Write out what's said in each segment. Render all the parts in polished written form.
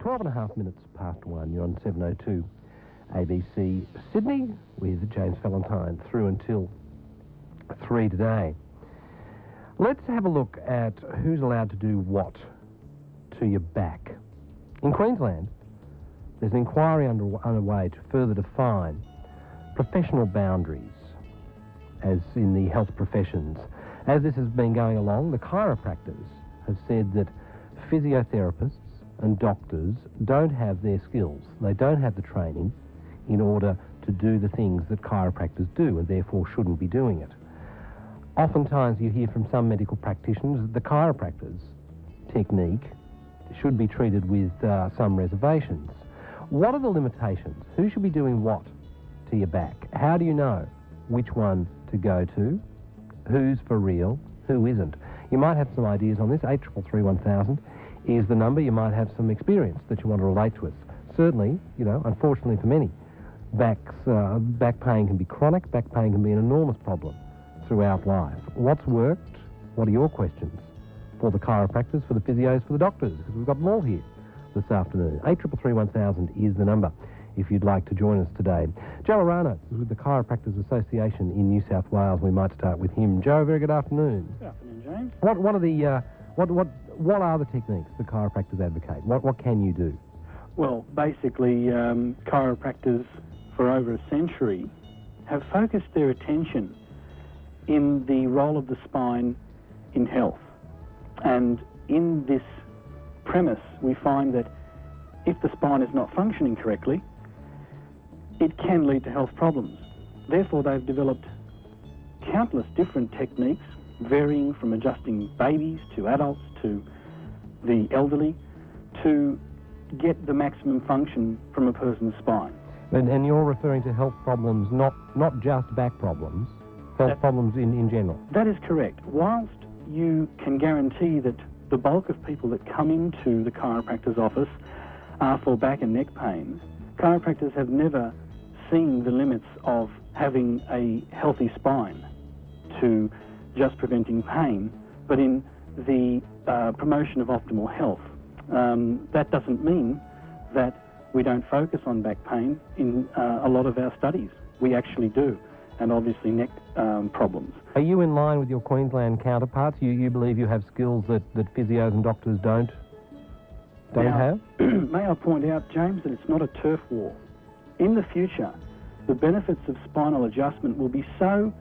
12 and a half minutes past 1. You're on 702 ABC Sydney with James Valentine through until 3 today. Let's have a look at who's allowed to do what to your back. In Queensland, there's an inquiry underway to further define professional boundaries, as in the health professions. As this has been going along, the chiropractors have said that physiotherapists and doctors don't have their skills. They don't have the training in order to do the things that chiropractors do, and therefore shouldn't be doing it. Oftentimes you hear from some medical practitioners that the chiropractor's technique should be treated with some reservations. What are the limitations? Who should be doing what to your back? How do you know which one to go to? Who's for real? Who isn't? You might have some ideas on this. 833-1000 is the number. You might have some experience that you want to relate to us. Certainly, unfortunately for many, back pain can be chronic. Back pain can be an enormous problem throughout life. What's worked? What are your questions for the chiropractors, for the physios, for the doctors? Because we've got them all here this afternoon. 833-1000 is the number if you'd like to join us today. Joe Arano is with the Chiropractors Association in New South Wales. We might start with him. Joe, very good afternoon. Good afternoon, James. What are the techniques the chiropractors advocate? What can you do? Well, basically, chiropractors for over a century have focused their attention in the role of the spine in health. And in this premise, we find that if the spine is not functioning correctly, it can lead to health problems. Therefore, they've developed countless different techniques, varying from adjusting babies to adults to the elderly, to get the maximum function from a person's spine. And you're referring to health problems, not just back problems, health problems in general? That is correct. Whilst you can guarantee that the bulk of people that come into the chiropractor's office are for back and neck pain, chiropractors have never seen the limits of having a healthy spine to just preventing pain, but in the promotion of optimal health. That doesn't mean that we don't focus on back pain in a lot of our studies. We actually do, and obviously neck problems. Are you in line with your Queensland counterparts? You believe you have skills that physios and doctors don't have? May I point out, James, that it's not a turf war. In the future, the benefits of spinal adjustment will be so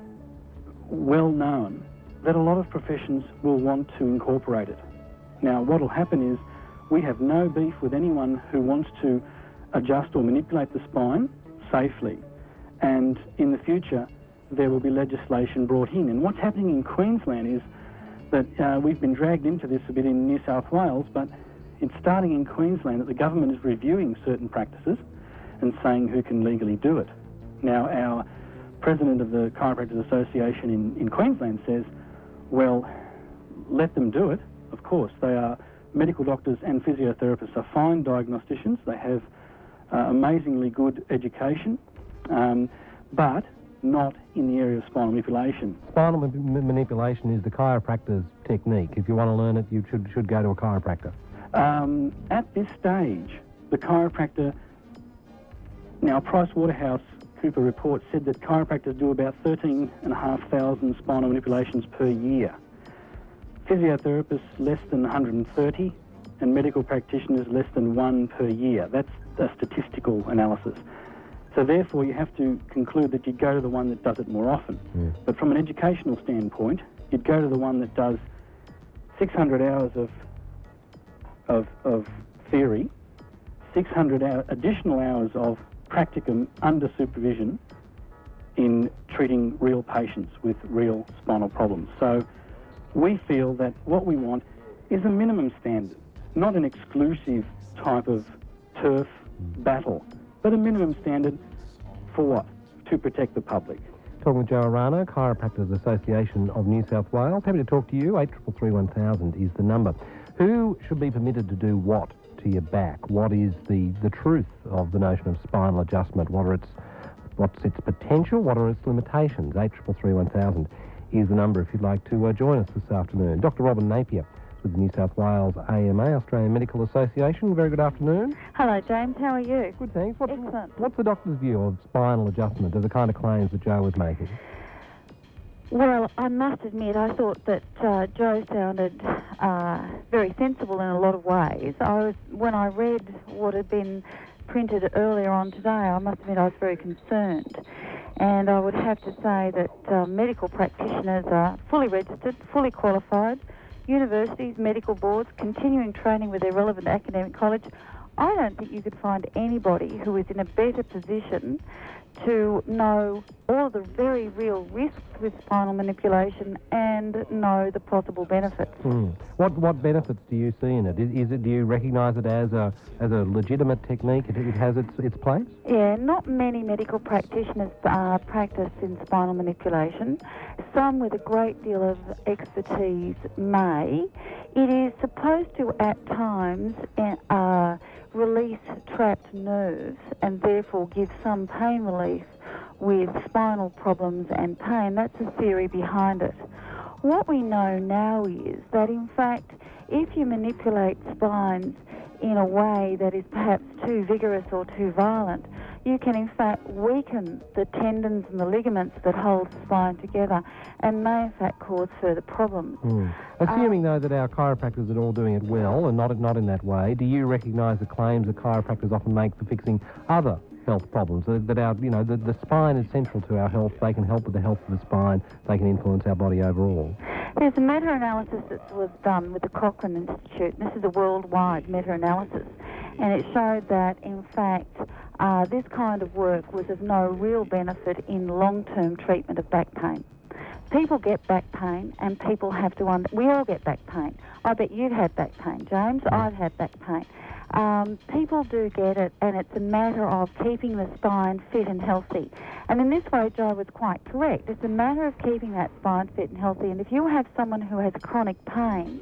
well known that a lot of professions will want to incorporate it. Now, what will happen is we have no beef with anyone who wants to adjust or manipulate the spine safely. And in the future, there will be legislation brought in. And what's happening in Queensland is that we've been dragged into this a bit in New South Wales, but it's starting in Queensland that the government is reviewing certain practices and saying who can legally do it. Now, our president of the Chiropractors Association in Queensland says, well, let them do it. Of course, they are medical doctors and physiotherapists are fine diagnosticians. They have amazingly good education, but not in the area of spinal manipulation. Spinal manipulation is the chiropractor's technique. If you want to learn it, you should go to a chiropractor. At this stage, the chiropractor... Now, PricewaterhouseCoopers report said that chiropractors do about 13,500 spinal manipulations per year. Physiotherapists less than 130, and medical practitioners less than 1 per year. That's a statistical analysis. So therefore, you have to conclude that you'd go to the one that does it more often. Yeah. But from an educational standpoint, you'd go to the one that does 600 hours of theory, 600 additional hours of practicum under supervision in treating real patients with real spinal problems. So we feel that what we want is a minimum standard, not an exclusive type of turf battle, but a minimum standard for what? To protect the public. Talking with Joe Arano, Chiropractors Association of New South Wales. Happy to talk to you. 833-1000 is the number. Who should be permitted to do what to your back? What is the truth of the notion of spinal adjustment? What's its potential? What are its limitations? 833-1000 is the number if you'd like to join us this afternoon. Dr. Robin Napier with the New South Wales AMA, Australian Medical Association. Very good afternoon. Hello, James. How are you? Good, thanks. Excellent. What's the doctor's view of spinal adjustment of the kind of claims that Joe was making? Well, I must admit, I thought that Joe sounded very sensible in a lot of ways. When I read what had been printed earlier on today, I must admit I was very concerned. And I would have to say that medical practitioners are fully registered, fully qualified, universities, medical boards, continuing training with their relevant academic college. I don't think you could find anybody who is in a better position to know all the very real risks with spinal manipulation and know the possible benefits. What benefits do you see in it? Do you recognise it as a legitimate technique? It has its place? Yeah, not many medical practitioners practice in spinal manipulation. Some with a great deal of expertise may. It is supposed to at times release trapped nerves and therefore give some pain relief with spinal problems and pain. That's the theory behind it. What we know now is that, in fact, if you manipulate spines in a way that is perhaps too vigorous or too violent, you can in fact weaken the tendons and the ligaments that hold the spine together and may in fact cause further problems. Assuming though that our chiropractors are all doing it well and not in that way, do you recognise the claims that chiropractors often make for fixing other health problems, that our, the spine is central to our health? They can help with the health of the spine, they can influence our body overall? There's a meta-analysis that was done with the Cochrane Institute, and this is a worldwide meta-analysis, and it showed that, in fact, this kind of work was of no real benefit in long-term treatment of back pain. People get back pain, and people have to we all get back pain. I bet you've had back pain, James. I've had back pain. People do get it, and it's a matter of keeping the spine fit and healthy. And in this way, Joe was quite correct. It's a matter of keeping that spine fit and healthy. And if you have someone who has chronic pain,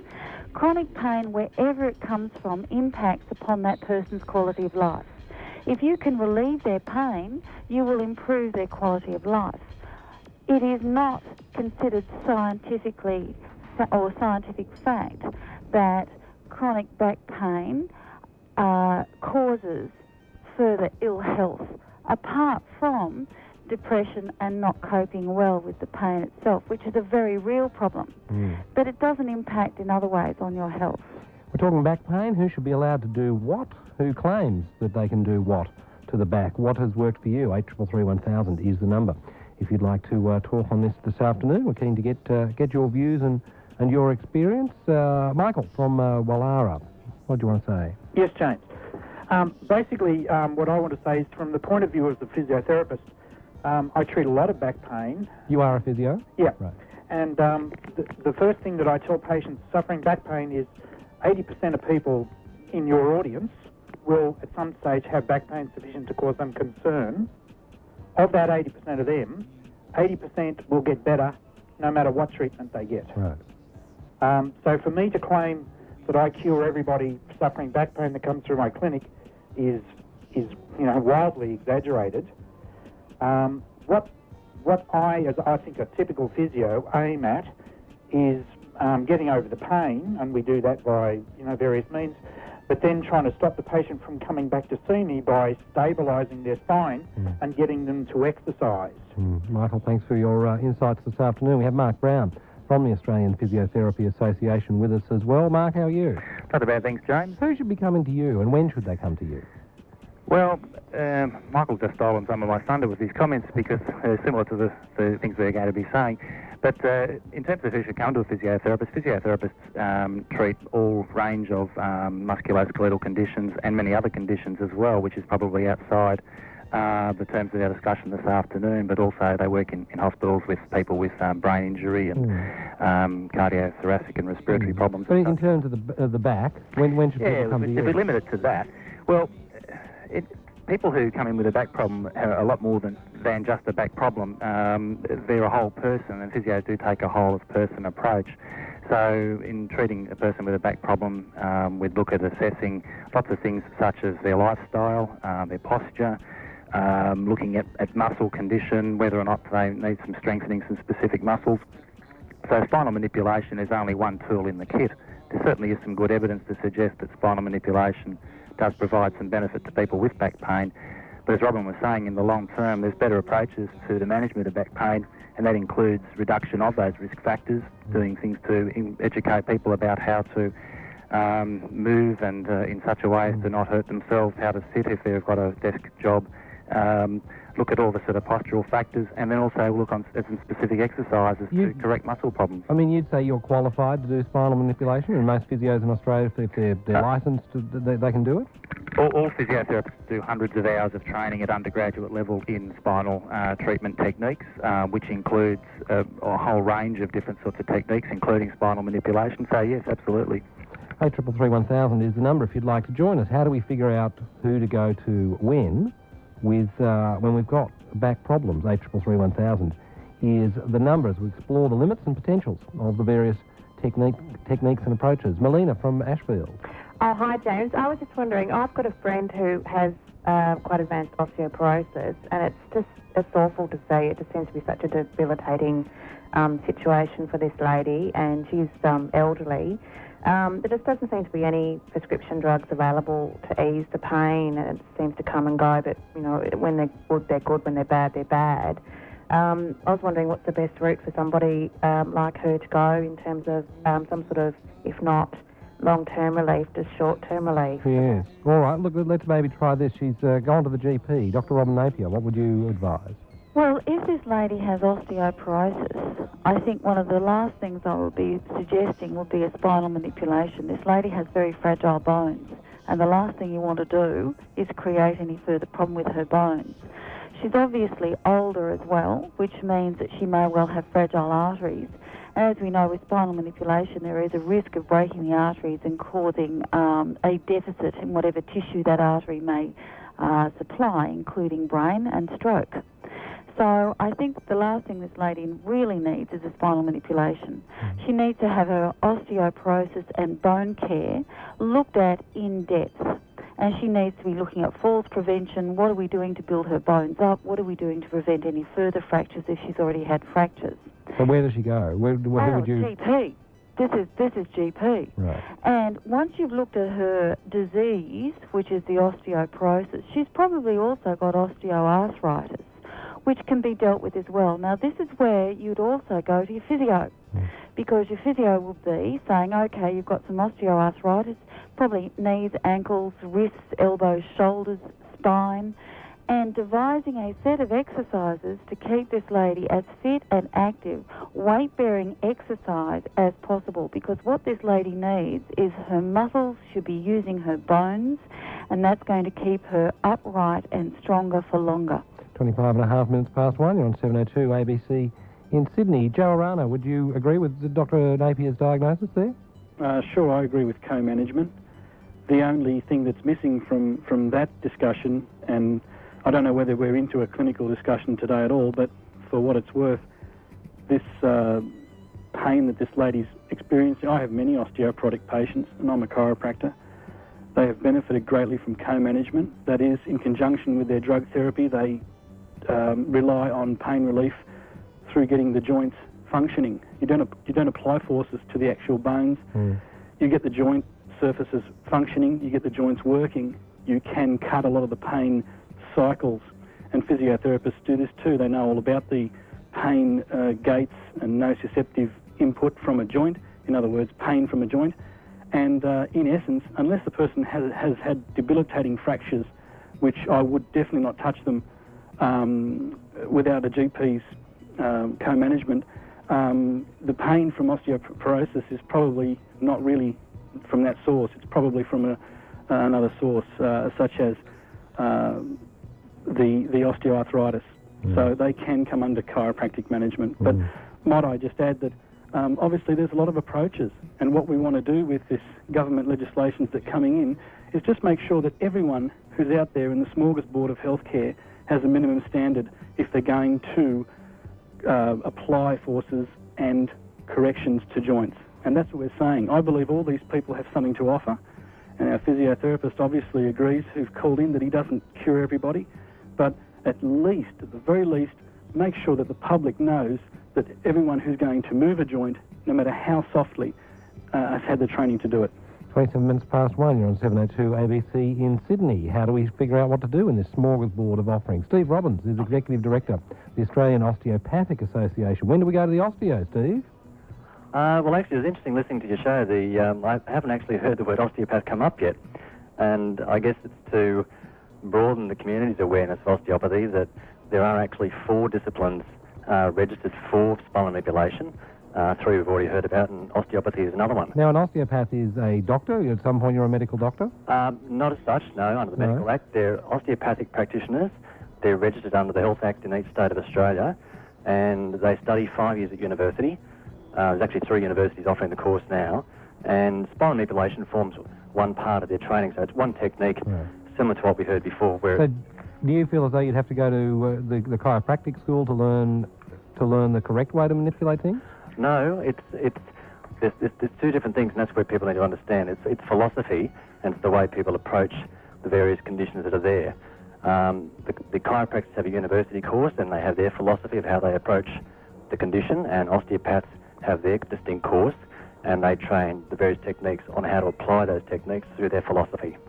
wherever it comes from, impacts upon that person's quality of life. If you can relieve their pain, you will improve their quality of life. It is not considered scientifically or scientific fact that chronic back pain causes further ill health, apart from depression and not coping well with the pain itself, which is a very real problem. But it doesn't impact in other ways on your health. We're talking back pain. Who should be allowed to do what? Who claims that they can do what to the back? What has worked for you? 8333 1000 is the number. If you'd like to talk on this afternoon, we're keen to get your views and your experience. Michael from Wallara, what do you want to say? Yes, James. Basically, what I want to say is, from the point of view of the physiotherapist, I treat a lot of back pain. You are a physio? Yeah. Right. And the first thing that I tell patients suffering back pain is 80% of people in your audience will at some stage have back pain sufficient to cause them concern. Of that 80% of them, 80% will get better no matter what treatment they get. Right. So for me to claim that I cure everybody suffering back pain that comes through my clinic is wildly exaggerated. What I think a typical physio aim at is getting over the pain, and we do that by various means, but then trying to stop the patient from coming back to see me by stabilising their spine and getting them to exercise. Michael, thanks for your insights this afternoon. We have Mark Brown from the Australian Physiotherapy Association with us as well. Mark, how are you? Not about things, James. Who should be coming to you, and when should they come to you? Well, Michael's just stolen some of my thunder with his comments, because they're similar to the things they're going to be saying. But in terms of who should come to a physiotherapists treat all range of musculoskeletal conditions and many other conditions as well, which is probably outside the terms of our discussion this afternoon, but also they work in hospitals with people with brain injury and cardiothoracic and respiratory problems. But in terms of the back, when should people come to you? If we limit it to that, well, people who come in with a back problem are a lot more than just a back problem. They're a whole person, and physios do take a whole-of-person approach. So in treating a person with a back problem, we'd look at assessing lots of things such as their lifestyle, their posture, looking at muscle condition, whether or not they need some strengthening, some specific muscles. So spinal manipulation is only one tool in the kit there certainly is some good evidence to suggest that spinal manipulation does provide some benefit to people with back pain. But as Robin was saying, in the long term, there's better approaches to the management of back pain, and that includes reduction of those risk factors, doing things to educate people about how to move and in such a way as to not hurt themselves, how to sit if they've got a desk job, look at all the sort of postural factors, and then also look at some specific exercises to correct muscle problems. I mean, you'd say you're qualified to do spinal manipulation, and most physios in Australia, if they're licensed, they can do it? All physiotherapists do hundreds of hours of training at undergraduate level in spinal treatment techniques, which includes a whole range of different sorts of techniques, including spinal manipulation. So yes, absolutely. 833-1000 is the number if you'd like to join us. How do we figure out who to go to when we've got back problems? 833-1000 is the number as we explore the limits and potentials of the various techniques and approaches. Melina from Ashfield. Oh, hi, James. I was just wondering, I've got a friend who has quite advanced osteoporosis, and it's awful to see. It just seems to be such a debilitating situation for this lady, and she's elderly. There just doesn't seem to be any prescription drugs available to ease the pain, and it seems to come and go, but, you know, when they're good, they're good. When they're bad, they're bad. I was wondering what's the best route for somebody like her to go in terms of some sort of, if not long-term relief, just short-term relief. Yes. All right, look, let's maybe try this. She's gone to the GP. Dr. Robin Napier, what would you advise? Well, if this lady has osteoporosis, I think one of the last things I would be suggesting would be a spinal manipulation. This lady has very fragile bones, and the last thing you want to do is create any further problem with her bones. She's obviously older as well, which means that she may well have fragile arteries. And as we know, with spinal manipulation, there is a risk of breaking the arteries and causing a deficit in whatever tissue that artery may supply, including brain and stroke. So I think the last thing this lady really needs is a spinal manipulation. She needs to have her osteoporosis and bone care looked at in depth. And she needs to be looking at falls prevention. What are we doing to build her bones up? What are we doing to prevent any further fractures if she's already had fractures? So where does she go? Who would you... GP. This is GP. Right. And once you've looked at her disease, which is the osteoporosis, she's probably also got osteoarthritis, which can be dealt with as well. Now, this is where you'd also go to your physio, because your physio will be saying, okay, you've got some osteoarthritis, probably knees, ankles, wrists, elbows, shoulders, spine, and devising a set of exercises to keep this lady as fit and active, weight-bearing exercise as possible, because what this lady needs is her muscles should be using her bones, and that's going to keep her upright and stronger for longer. 25 and a half minutes past 1, you're on 702 ABC in Sydney. Joe Arana, would you agree with Dr. Napier's diagnosis there? Sure, I agree with co-management. The only thing that's missing from that discussion, and I don't know whether we're into a clinical discussion today at all, but for what it's worth, this pain that this lady's experiencing, I have many osteoporotic patients, and I'm a chiropractor. They have benefited greatly from co-management. That is, in conjunction with their drug therapy, they rely on pain relief through getting the joints functioning. You don't apply forces to the actual bones. You get the joint surfaces functioning, you get the joints working. You can cut a lot of the pain cycles, and physiotherapists do this too. They know all about the pain gates and nociceptive input from a joint, in other words, pain from a joint. And in essence, unless the person has had debilitating fractures, which I would definitely not touch them without a GP's co-management, the pain from osteoporosis is probably not really from that source. It's probably from another source, such as the osteoarthritis. So they can come under chiropractic management. But might I just add that obviously there's a lot of approaches, and what we want to do with this government legislation that's coming in is just make sure that everyone who's out there in the smorgasbord of healthcare has a minimum standard if they're going to apply forces and corrections to joints. And that's what we're saying. I believe all these people have something to offer, and our physiotherapist obviously agrees, who's called in, that he doesn't cure everybody, but at the very least, make sure that the public knows that everyone who's going to move a joint, no matter how softly, has had the training to do it. 27 minutes past 1, you're on 702 ABC in Sydney. How do we figure out what to do in this smorgasbord of offerings? Steve Robbins is Executive Director of the Australian Osteopathic Association. When do we go to the osteo, Steve? Well, actually, it was interesting listening to your show. I haven't actually heard the word osteopath come up yet, and I guess it's to broaden the community's awareness of osteopathy that there are actually 4 disciplines registered for spinal manipulation. 3 we've already heard about, and osteopathy is another one. Now, an osteopath is a doctor? At some point you're a medical doctor? Not as such, no. Under the Medical Act, they're osteopathic practitioners. They're registered under the Health Act in each state of Australia, and they study 5 years at university. There's actually 3 universities offering the course now, and spinal manipulation forms one part of their training, so it's one technique similar to what we heard before. Where so do you feel as though you'd have to go to the chiropractic school to learn the correct way to manipulate things? No, there's 2 different things, and that's where people need to understand. It's philosophy, and it's the way people approach the various conditions that are there. The chiropractors have a university course, and they have their philosophy of how they approach the condition, and osteopaths have their distinct course, and they train the various techniques on how to apply those techniques through their philosophy.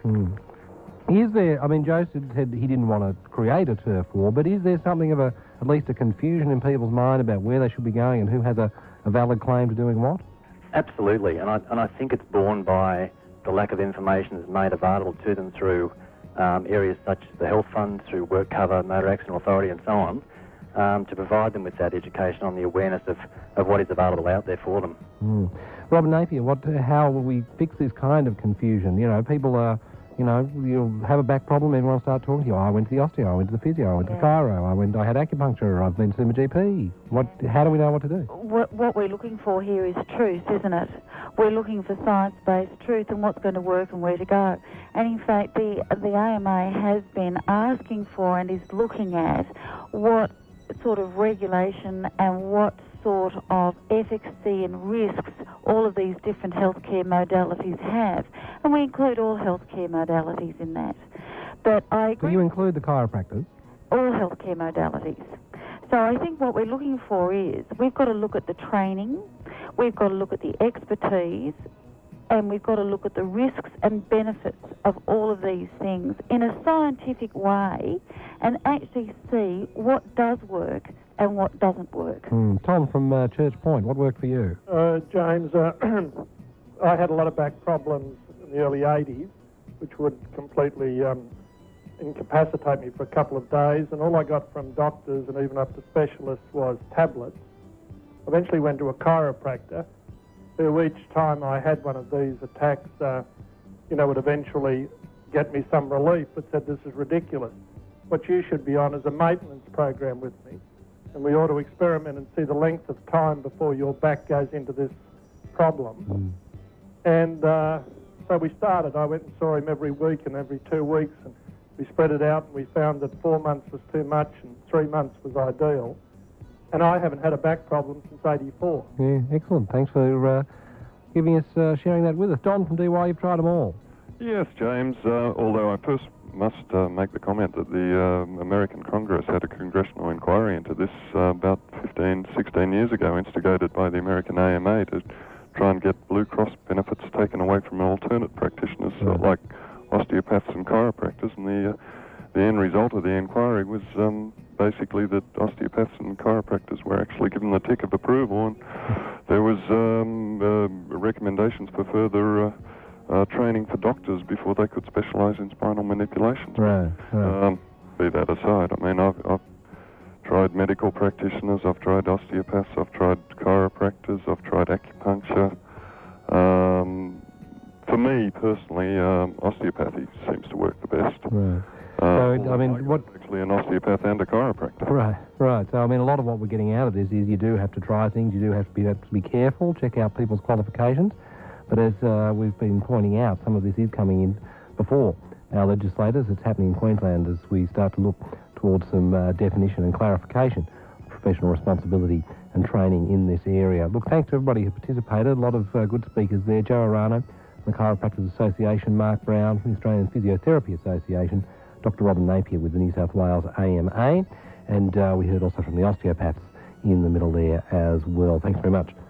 Is there, Joe said he didn't want to create a turf war, but is there something of at least a confusion in people's mind about where they should be going and who has a valid claim to doing what? Absolutely, and I think it's borne by the lack of information that's made available to them through areas such as the health funds, through work cover, motor accident authority and so on, to provide them with that education on the awareness of what is available out there for them. Robin Napier, how will we fix this kind of confusion? People are... you'll have a back problem, everyone will start talking to you. I went to the osteo, I went to the physio, I went to the chiro, I had acupuncture, I've been to my GP. How do we know what to do? What we're looking for here is truth, isn't it? We're looking for science-based truth and what's going to work and where to go. And in fact, the AMA has been asking for and is looking at what sort of regulation and what sort of efficacy and risks all of these different healthcare modalities have. And we include all healthcare modalities in that. But I agree... Do you include the chiropractors? All healthcare modalities. So I think what we're looking for is we've got to look at the training, we've got to look at the expertise, and we've got to look at the risks and benefits of all of these things in a scientific way and actually see what does work and what doesn't work. Tom from Church Point, what worked for you? James, I had a lot of back problems in the early 80s, which would completely incapacitate me for a couple of days, and all I got from doctors and even up to specialists was tablets. Eventually went to a chiropractor, who each time I had one of these attacks, would eventually get me some relief, but said this is ridiculous. What you should be on is a maintenance program with me, and we ought to experiment and see the length of time before your back goes into this problem. And so we started. I went and saw him every week and every 2 weeks, and we spread it out, and we found that 4 months was too much and 3 months was ideal. And I haven't had a back problem since 84. Yeah, excellent. Thanks for giving us, sharing that with us. Don from DY, you've tried them all. Yes, James, although I first must make the comment that the American Congress had a congressional inquiry into this about 15, 16 years ago, instigated by the American AMA to try and get Blue Cross benefits taken away from alternate practitioners like osteopaths and chiropractors, and the end result of the inquiry was basically that osteopaths and chiropractors were actually given the tick of approval, and there was recommendations for further training for doctors before they could specialise in spinal manipulations. Right. Be that aside, I've tried medical practitioners, I've tried osteopaths, I've tried chiropractors, I've tried acupuncture. For me personally, osteopathy seems to work the best. Right. What actually an osteopath and a chiropractor. Right. So, a lot of what we're getting out of this is you do have to try things, you do have to be careful, check out people's qualifications. But as we've been pointing out, some of this is coming in before our legislators. It's happening in Queensland as we start to look towards some definition and clarification of professional responsibility and training in this area. Look, thanks to everybody who participated. A lot of good speakers there. Joe Arano from the Chiropractors Association, Mark Brown from the Australian Physiotherapy Association, Dr. Robin Napier with the New South Wales AMA, and we heard also from the osteopaths in the middle there as well. Thanks very much.